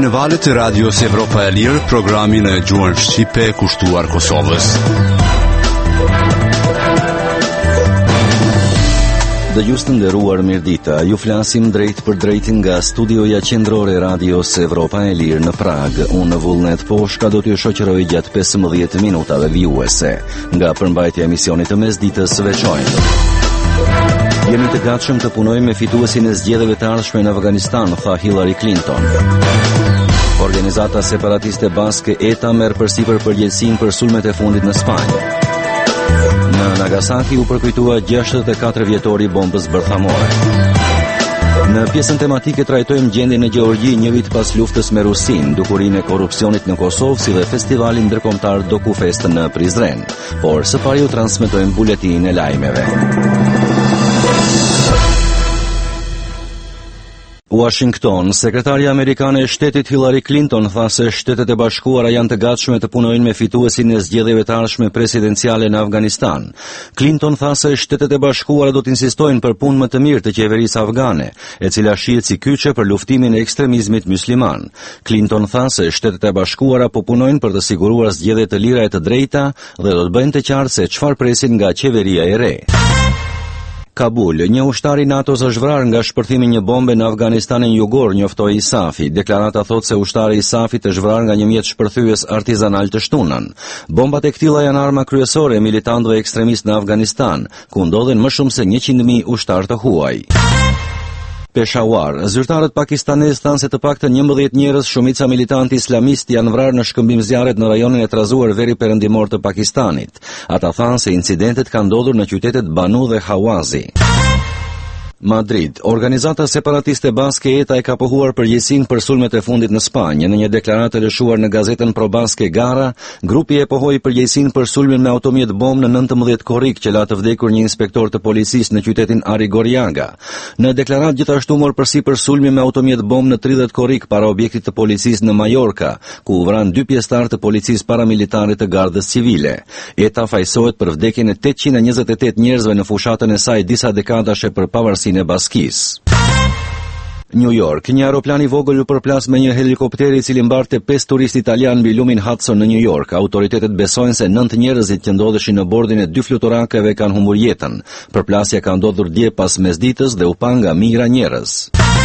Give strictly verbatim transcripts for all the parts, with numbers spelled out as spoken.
në valët e radios Evropa e Lirë, programin e gjuhën shqipe kushtuar Kosovës. Dëgjues të nderuar, mirëdita. Ju flasim drejt për drejt nga studioja qendrore e radios Evropa e Lirë në Prag. Unë Vullnet Poshka do t'ju shoqëroj gjatë pesëmbëdhjetë minutave vijuese nga përmbajtja e emisionit të mesditës së veçojnë. Jemi të gatshëm të punojmë me fituesin e zgjedhjeve të ardhshme në Afganistan, tha Hillary Clinton. Organizata separatiste baske E T A merr përsipër përgjegjësinë për sulmet e fundit në Spanjë. Në Nagasaki u përkujtua gjashtëdhjetë e katër vjetori i bombës bërthamore. Në pjesën tematike trajtojmë gjendjen në Gjeorgji një vit pas luftës me Rusinë, dukurinë e korrupsionit në Kosovë si dhe festivalin ndërkombëtar Dokufest në Prizren. Por së pari ju transmetojmë buletinin e lajmeve. Washington, sekretarja amerikane e shtetit Hillary Clinton tha se Shtetet e Bashkuara janë të gatshme të punojnë me fituesin e zgjedhjeve të ardhshme presidenciale në Afganistan. Clinton tha se Shtetet e Bashkuara do të insistojnë për punë më të mirë të qeverisë afgane, e cila shihet si kyçe për luftimin e ekstremizmit musliman. Clinton tha se Shtetet e Bashkuara po punojnë për të siguruar zgjedhje të lira e të drejta dhe do të bëjnë të qartë se çfarë presin nga qeveria e re. Kabul, një ushtar i NATO-s është vrarë nga shpërthimi një bombe në Afganistanin jugor, njoftoi ISAF-i. Deklarata thotë se ushtari i ISAF-it është vrarë nga një mjet shpërthyes artizanal të shtunën. Bombat e këtilla janë arma kryesore e militantëve ekstremistë në Afganistan, ku ndodhen më shumë se njëqind mijë ushtarë të huaj. Peshawar, zyrtarët pakistanez thanë se të paktën njëmbëdhjetë njerëz, shumica militantë islamistë, janë vrarë në shkëmbim zjarret në rajonin e trazuar veri perëndimor të Pakistanit. Ata thanë se incidentet kanë ndodhur në qytetet Banu dhe Hawazi. Madrid, organizata separatiste baske E T A e ka pohuar përgjegjësinë për sulmet e fundit në Spanjë. Në një deklaratë lëshuar në gazetën Probaske Gara, grupi e pohoi përgjegjësinë për sulmin me automjet bombë në nëntëmbëdhjetë korrik që la të vdekur një inspektor të policisë në qytetin Arrigorriaga. Në deklaratë gjithashtu mor përsipër sulmi me automjet bombë në tridhjetë korrik para objektit të policisë në Majorka, ku u vran dy pjesëtar të policisë paramilitare të gardës civile. E T A fajsohet për vdekjen e tetëqind e njëzet e tetë njerëzve në fushatën e saj disa dekadashe për pavarësi e Baskisë. New York, një aeroplan i vogël u përplas me një helikopter i cili mbarte pesë turistë italianë mbi lumin Hudson në New York. Autoritetet besojnë se nëntë njerëzit që ndodheshin në bordin e dy fluturakëve kanë humbur jetën. Përplasja ka ndodhur dje pas mesditës dhe u pa nga mijëra njerëz.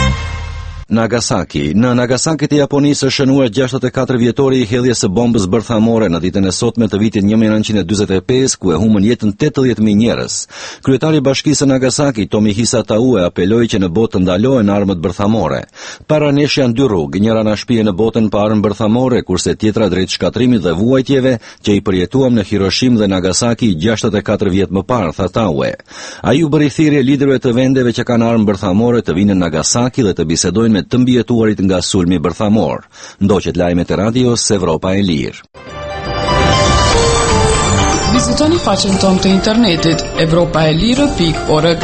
Nagasaki. Në Nagasaki të Japonisë është shënuar gjashtëdhjetë e katër vjetori i hedhjes së bombës bërthamore në ditën e sotme të vitit një mijë nëntëqind e dyzet e pesë, ku e humbën jetën tetëdhjetë mijë njerëz. Kryetari i Bashkisë së Nagasaki, Tomihisa Taue, apeloi që në botë të ndalohen armët bërthamore. Para nesh janë dy rrugë, njëra na shpije në botën pa armë bërthamore, kurse tjetra drejt shkatrimit dhe vuajtjeve që i përjetuam në Hiroshima dhe Nagasaki gjashtëdhjetë e katër vjet më parë, tha Taue. Ai u bëri thirrje liderëve të vendeve që kanë armë bërthamore të vinë në Nagasaki dhe të bisedojnë me të mbijetuarit nga sulmi bërthamor. Ndoqet lajmet e radios Evropa e Lirë. Vizitoni faqen tonë të internetit evropaelire pikë org.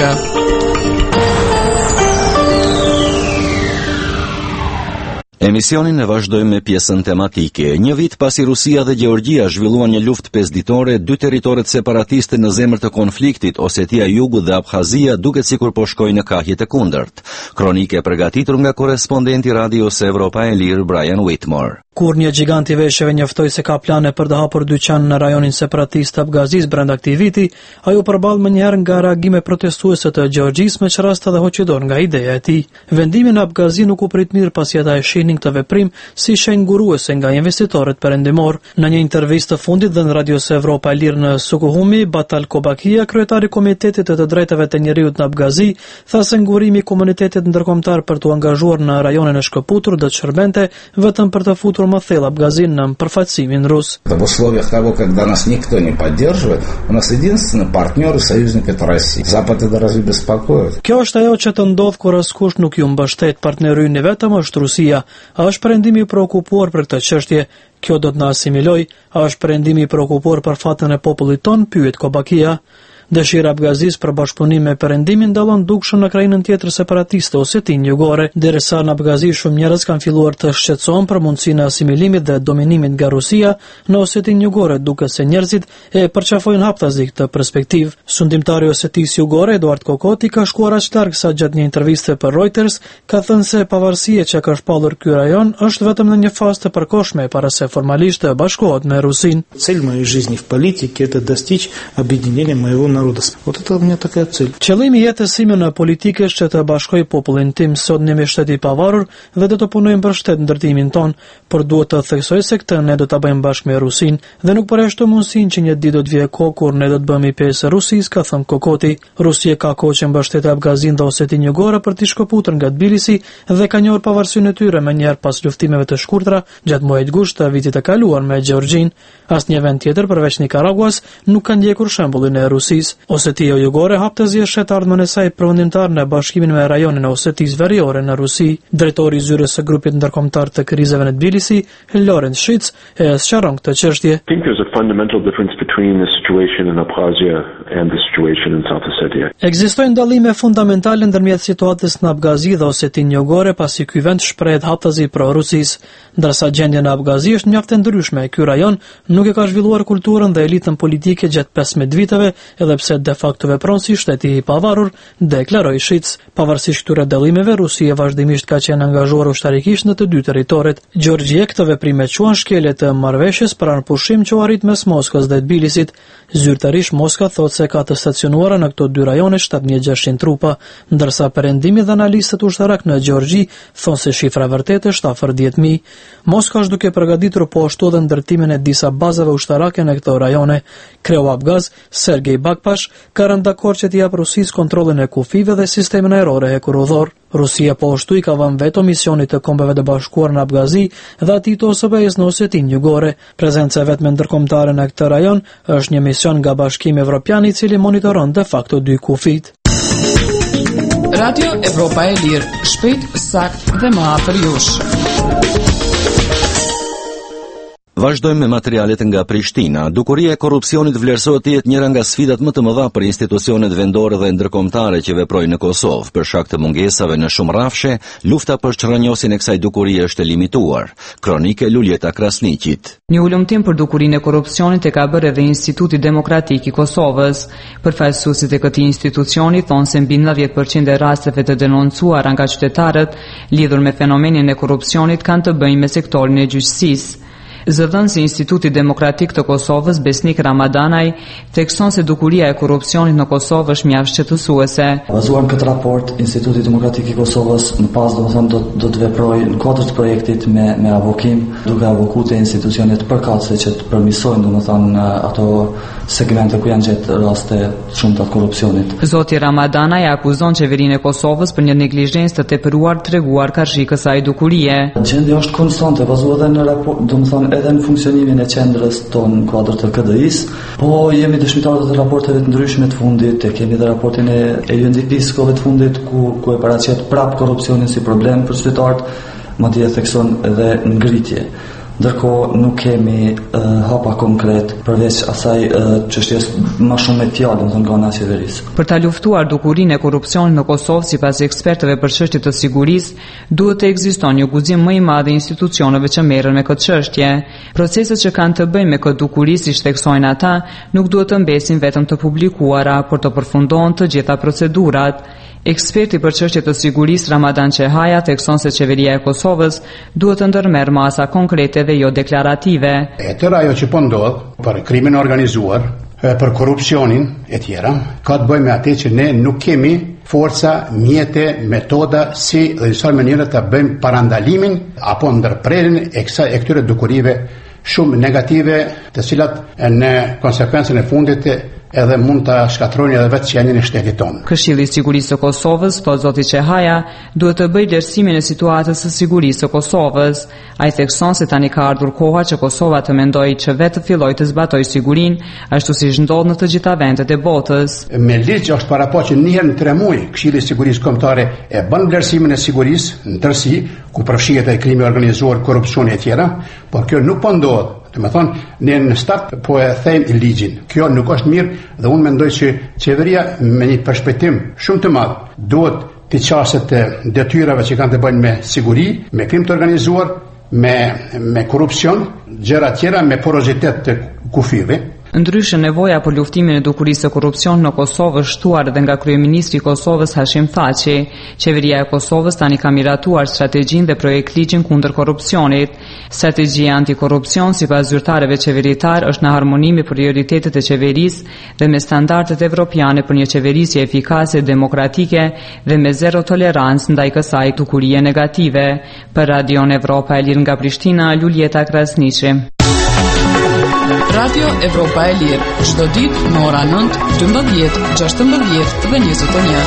Emisionin e vazhdojmë me pjesën tematike. Një vit pasi Rusia dhe Gjeorgjia zhvilluan një luftë pesëditore, dy territoret separatiste në zemër të konfliktit, Osetia e Jugut dhe Abkhazia, duket sikur po shkojnë në kahje të kundërt. Kronike e përgatitur nga korrespondenti radios Evropa e Lirë Brian Whitmore. Kur një gjigant i veshjeve njoftoi se ka plane për të hapur dyqan në rajonin separatist Abkhazis brenda këtij viti, ai u përball më njëherë nga reagime protestuese të Gjeorgjisë me çraste dhe hoqëdor nga ideja e tij. Vendimi në Abkhazi nuk u prit mirë pasi ata e shihnin këtë veprim si shenjë nguruese nga investitorët perëndimor. Në një intervistë të fundit dhe në radios Evropa e Lirë në Sukuhumi, Batal Kobakia, kryetari i Komitetit të të Drejtave të Njerëzit në Abkhazi, tha se ngurimi i komunitetit ndërkombëtar për të angazhuar në rajonin e shkëputur do të shërbente vetëm për të futur më thellë Abkhazin në përfaqësimin rus. В условиях того, когда нас никто не поддерживает, у нас единственный партнер и союзник это Россия. Запад это разве беспокоит? Kjo është ajo që të ndodh kur askush nuk ju mbështet, partneri ynë vetëm është Rusia. A është perëndimi i preokupuar për këtë çështje? Kjo do të na asimiloj, a është perëndimi i preokupuar për fatën e popullit ton, pyet Kobakia. Dëshira e Abgazisë për bashkëpunim me Perëndimin dallon dukshëm në krajinën tjetër separatiste Osetinë Jugore, derisa në Abgazi shumë njerëz kanë filluar të shqetësohen për mundësinë e asimilimit dhe dominimit nga Rusia në Osetinë Jugore, duke se njerëzit e përqafojnë haptazi këtë perspektivë. Sundimtari i Osetisë Jugore, Eduard Kokoti, ka shkuar aq larg sa gjatë një interviste për Reuters ka thënë se pavarësia që ka shpallur ky rajon është vetëm në një fazë të përkohshme para se formalisht të bashkohet me Rusinë. Цель моей жизни в политике это достичь объединения моего народа. Вот это у меня такая цель. Qëllimi i jetës time në politikë është që të bashkoj popullin tim. Sot jemi shtet i pavarur dhe do të punojmë për shtet ndërtimin ton, por duhet të theksoj se këtë ne do ta bëjmë bashkë me Rusinë dhe nuk përjashtoj mundësinë që një ditë do të vijë kohë kur ne do të bëhemi pjesë e Rusisë, ka thënë Kokoti. Rusia ka kohë që mbështet Abgazin dhe Osetinë Jugore për të shkëputur nga Tbilisi dhe ka njohur pavarësinë e tyre më njëherë pas luftimeve të shkurtra gjatë muajit gusht të vitit të kaluar me Gjeorgjin. Asnjë vend tjetër përveç Nikaraguas nuk ka ndjekur shembullin e Rusisë. Osetia Jugore haptëzi është shet ardhmën e saj përvendimtar në bashkimin me rajonin e Osetisë Veriore në Rusi. Drejtori i zyrës së grupit ndërkombëtar të krizeve në Tbilisi, Lorenz Shitz, e sqaron këtë çështje. I think there's a fundamental difference between the situation in Abkhazia and the situation in South Ossetia. Ekzistojnë dallime fundamentale ndërmjet situatës në Abgazi dhe Osetinë Jugore, pasi ky vend shprehet haptazi pro-Rusisë, ndërsa gjendja në Abgazi është mjaft e ndryshme. Ky rajon nuk e ka zhvilluar kulturën dhe elitën politike gjatë pesëmbëdhjetë viteve, edhe pse de facto vepron si shteti i pavarur, deklaroi Shitz. Pavarësisht këtyre dallimeve, Rusia vazhdimisht ka qenë angazhuar ushtarikisht në të dy territoret. Gjeorgjia këtë veprim e quan shkelje të marrëveshjes për anëpushim që u arrit mes Moskës dhe Tbilisit. Zyrtarisht Moska thotë se ka të stacionuara në këto dy rajone shtatë mijë e gjashtëqind trupa, ndërsa Perëndimi dhe analistët ushtarak në Gjeorgji thonë se shifra e vërtetë është afër dhjetë mijë. Moska është duke përgatitur po ashtu edhe ndërtimin e disa bazave ushtarake në këto rajone. Kreu Abgaz, Sergej Bakpash, ka rënë dakord që t'i jap Rusisë kontrollin e kufive dhe sistemin ajror e hekurudhor. Rusia po ashtu i ka vënë veto misionit të Kombeve të Bashkuara në Abgazi dhe atij të O S B-s në Osetinë Jugore. Prezenca vetme ndërkombëtare në këtë rajon është një mision nga Bashkimi Evropian i cili monitoron de facto dy kufit. Radio Evropa e Lirë, shpejt, sakt dhe më afër jush. Vazhdojmë me materialet nga Prishtina. Dukuria e korrupsionit vlerësohet të jetë njëra nga sfidat më të mëdha për institucionet vendore dhe ndërkombëtare që veprojnë në Kosovë. Për shkak të mungesave në shumë rrafshe, lufta për çrrënjosin e kësaj dukurie është e limituar. Kronike Luljeta Krasniqit. Një ulëmtim për dukurinë e korrupsionit e ka bërë edhe Instituti Demokratik i Kosovës. Përfaqësuesit e këtij institucioni thonë se mbi nëntëdhjetë përqind e rasteve të denoncuara nga qytetarët lidhur me fenomenin e korrupsionit kanë të bëjnë me sektorin e gjyqësisë. Zëdhënësi i Institutit Demokratik të Kosovës, Besnik Ramadanaj, thekson se dukuria e korrupsionit në Kosovë është mjaft shqetësuese. Bazuar në këtë raport, Instituti Demokratik i Kosovës në pas domethënë do, do të veprojë në kuadër të projektit me me avokim, duke avokuar te institucionet përkatëse që të përmirësojnë domethënë ato segmente ku janë gjetë raste shumë të korrupsionit. Zoti Ramadanaj akuzon qeverinë e Kosovës për një neglizhencë të tepëruar treguar karshikës së dukurie. Gjendja është konstante, bazuar edhe në raport, domethënë edhe në funksionimin e qendrës tonë në kuadër të K D I-s, po jemi dëshmitarë të raporteve të ndryshme të fundit, e kemi edhe raportin e U N D P-s të fundit ku ku e paraqet prap korrupsionin si problem për qytetarët, madje thekson edhe ngritje. Ndërkohë nuk kemi uh, hapa konkret përveç asaj uh, çështjes më shumë me fjalë, domethënë nga ana e qeverisë. Për ta luftuar dukurinë e korrupsionit në Kosovë, sipas ekspertëve për çështje të sigurisë, duhet të ekzistojë një guxim më i madh i institucioneve që merren me këtë çështje. Proceset që kanë të bëjnë me këtë dukuri, siç theksojnë ata, nuk duhet të mbesin vetëm të publikuara, por të përfundohen të gjitha procedurat. Eksperti për çështje të sigurisë Ramadan Çehaja thekson se qeveria e Kosovës duhet të ndërmerrë masa konkrete dhe jo deklarative. E tëra ajo që po ndodh për krimin organizuar, për korrupsionin e tjera, ka të bëjë me atë që ne nuk kemi forca, mjete, metoda si dhe njësar mënyrë të bëjmë parandalimin apo ndërprerjen e kësaj e këtyre dukurive shumë negative, të cilat në konsekuencën e fundit edhe mund të shkatrojnë edhe vetë qenien e shtetit tonë. Këshilli i Sigurisë së Kosovës, thot zoti Çehaja, duhet të bëjë vlerësimin e situatës së sigurisë së Kosovës. Ai thekson se tani ka ardhur koha që Kosova të mendojë që vetë të fillojë të zbatojë sigurinë, ashtu siç ndodh në të gjitha vendet e botës. Me ligj është parapoqur një herë në tre muaj, Këshilli i Sigurisë Kombëtare e bën vlerësimin e sigurisë në tërësi, ku përfshihet ai krimi organizuar, korrupsioni e tjera, por kjo nuk po ndodh. Dhe me thonë, ne në start po e thejmë ligjin. Kjo nuk është mirë dhe unë mendoj që qeveria me një perspektim shumë të madh duhet të qaset e detyrave që kanë të bëjnë me siguri, me krim të organizuar, me, me korupcion, gjëra tjera, me porozitet të kufive. Ndryshe, nevoja për luftimin e dukurisë së korrupsionit në Kosovë është shtuar edhe nga kryeministri i Kosovës Hashim Thaçi. Qeveria e Kosovës tani ka miratuar strategjinë dhe projekt ligjin kundër korrupsionit. Strategjia antikorrupsion sipas zyrtarëve qeveritar është në harmoni me prioritetet e qeverisë dhe me standardet evropiane për një qeverisje efikase, demokratike dhe me zero tolerancë ndaj kësaj dukurie negative. Për Radion Evropa e Lirë nga Prishtina, Luljeta Krasniqi. Radio Evropa e Lirë, çdo ditë në ora nëntë, dymbëdhjetë, gjashtëmbëdhjetë dhe njëzet e një.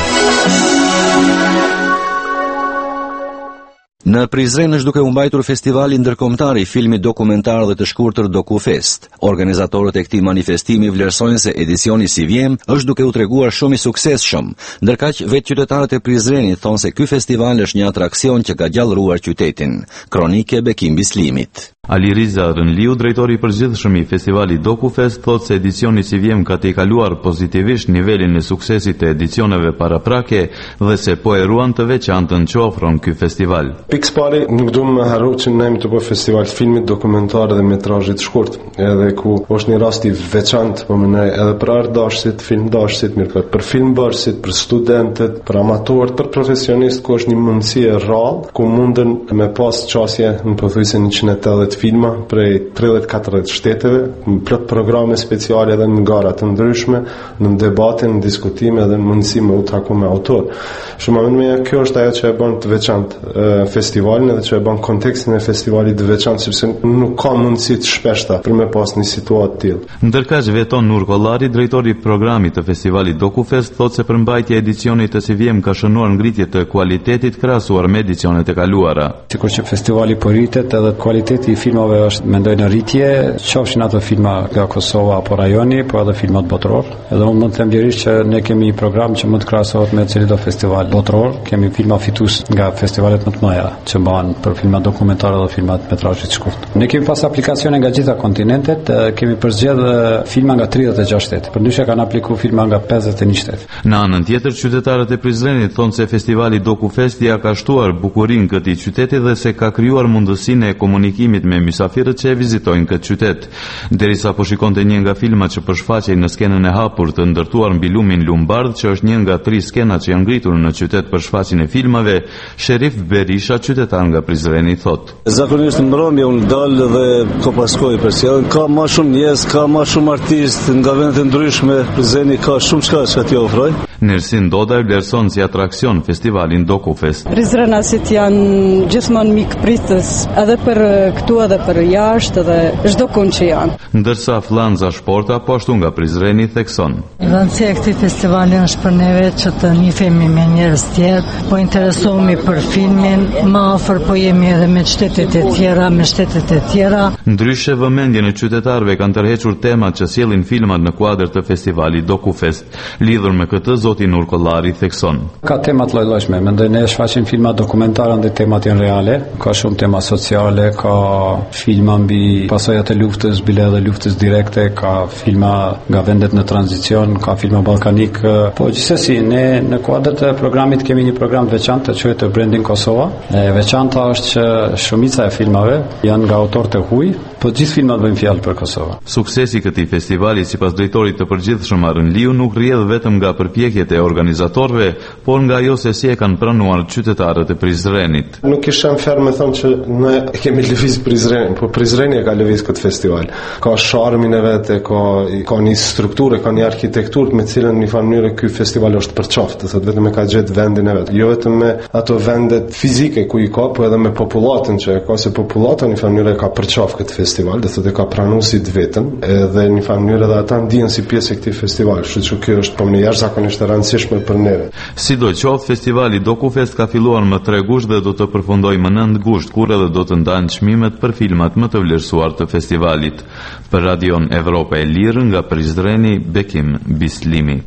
Në Prizren është duke u mbajtur festivali ndërkombëtar i filmit dokumentar dhe të shkurtër DokuFest. Organizatorët e këtij manifestimi vlerësojnë se edicioni si vjen është duke u treguar shumë i suksesshëm, ndërkaq vetë qytetarët e Prizrenit thonë se ky festival është një atraksion që ka gjallëruar qytetin. Kronike Bekim Bislimit. Ali Riza Rënliu, drejtori i përgjithshëm i festivalit DokuFest, thotë se edicioni si vjen ka tejkaluar pozitivisht nivelin e suksesit të edicioneve paraprake dhe se po e ruan të veçantën që ofron ky festival. Pikspari nuk du më haru që ne jemi të bëjmë festival filmit dokumentar dhe metrazhit shkurt, edhe ku është një rast i veçantë, po më edhe për ardashësit, filmdashësit, mirë për filmbërësit, për studentët, për amatorët, për profesionistë, ku është një mundësi e rrallë, ku mundën me pas qasje në pothuajse njëqind e tetëdhjetë filma prej tridhjetë katërdhjetë shteteve, plot programe speciale edhe në gara të ndryshme, në debate, në diskutime dhe në mundësi me u taku me autor. Shumë më me kjo është ajo që e bën të veçantë festivalin edhe që e bën kontekstin e festivalit të veçantë, sepse nuk ka mundësi të shpeshta për me pas një situatë të tillë. Ndërkaq Veton Nur Kollari, drejtori i programit të festivalit DokuFest, thotë se përmbajtja e edicionit të Sivjem ka shënuar ngritje të kualitetit krahasuar me edicionet e kaluara. Sikur që festivali po rritet edhe kualiteti i filmave është mendoj në rritje, qofshin ato filma nga Kosova apo rajoni, po edhe filmat botror. Edhe unë mund të them lirisht që ne kemi një program që mund të krahasohet me çdo festival botror. Kemi filma fitues nga festivalet më të mëdha që bëhen për filma dokumentare dhe filmat metrazhi të shkurtë. Ne kemi pas aplikacione nga gjitha kontinentet, kemi përzgjedhë filma nga tridhjetë e gjashtë shtete. Përndryshe kanë aplikuar filma nga pesëdhjetë e një shtete. Në anën tjetër, qytetarët e Prizrenit thonë se festivali DokuFest ja ka shtuar bukurinë këtij qyteti dhe se ka krijuar mundësinë e komunikimit me mysafirët që e vizitojnë këtë qytet. Derisa po shikonte një nga filmat që përshfaqej në skenën e hapur të ndërtuar mbi lumin Lumbardh, që është një nga tri skenat që janë ngritur në qytet për shfaqjen e filmave, Sherif Berisha, qytetar nga Prizreni, thotë: Zakonisht në mbrëmje unë dal dhe ko paskoj për sjelljen, ka më shumë njerëz, ka më shumë artistë nga vende të ndryshme, Prizreni ka shumë çka që t'i ofroj. Nersin Dodaj vlerëson si atraksion festivalin DokuFest. Prizrenasit janë gjithmonë mikpritës edhe për këtu edhe për jashtë dhe çdo kund që janë. Ndërsa Flanza Shporta po ashtu nga Prizreni thekson: Rëndësia e këtij festivali është për neve që të njihemi me njerëz tjerë, po interesohemi për filmin, më afër po jemi edhe me shtetet e tjera, me shtetet e tjera. Ndryshe vëmendjen e qytetarëve kanë tërhequr temat që sjellin filmat në kuadër të festivalit DokuFest. Lidhur me këtë, zoti Nur Kollari thekson: Ka tema të lloj-llojshme, mendoj ne shfaqim filma dokumentare ndaj temat janë reale, ka shumë tema sociale, ka filma mbi pasojat e luftës, bile edhe luftës direkte, ka filma nga vendet në tranzicion, ka filma ballkanik, po gjithsesi ne në kuadër të programit kemi një program të veçantë që quhet Branding Kosova. E veçanta është që shumica e filmave janë nga autorë të huaj, po gjithë filmat bëjnë fjalë për Kosovën. Suksesi i këtij festivali sipas drejtorit të përgjithshëm Arënliu nuk rrjedh vetëm nga përpjekjet e organizatorëve, por nga ajo se si e kanë pranuar qytetarët e Prizrenit. Nuk isha ferm me thonë që ne kemi lëviz Prizrenin, po Prizreni e ka lëviz këtë festival. Ka sharmin e vet, ka ka një strukturë, ka një arkitekturë me cilën në një mënyrë ky festival është përqaftë, do thotë vetëm e ka gjetë vendin e vet. Jo vetëm me ato vendet fizike ku i ka, po edhe me popullatën që ka, se popullata në një mënyrë ka përqaftë këtë festival, do thotë ka pranuar si të vetën, edhe në një mënyrë edhe ata ndihen si pjesë e këtij festivali. Kështu që kjo është po më jashtëzakonisht e rëndësishme për neve. Sidoqoftë, festivali DokuFest ka filluar më tre gusht dhe do të përfundojë më nëntë gusht, kur edhe do të ndahen çmimet për filmat më të vlerësuar të festivalit. Për Radion Evropa e Lirë nga Prizreni, Bekim Bislimi.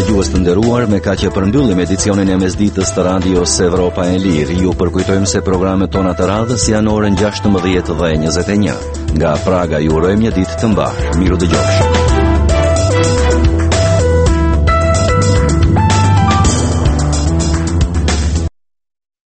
dëgjues të nderuar, me kaq e përmbyllim edicionin e mesditës të radios Evropa e Lirë. Ju përkujtojmë se programet tona të radhës janë orën gjashtëmbëdhjetë dhe njëzet e një. Nga Praga ju urojmë një ditë të mbarë. Miru dëgjofshim.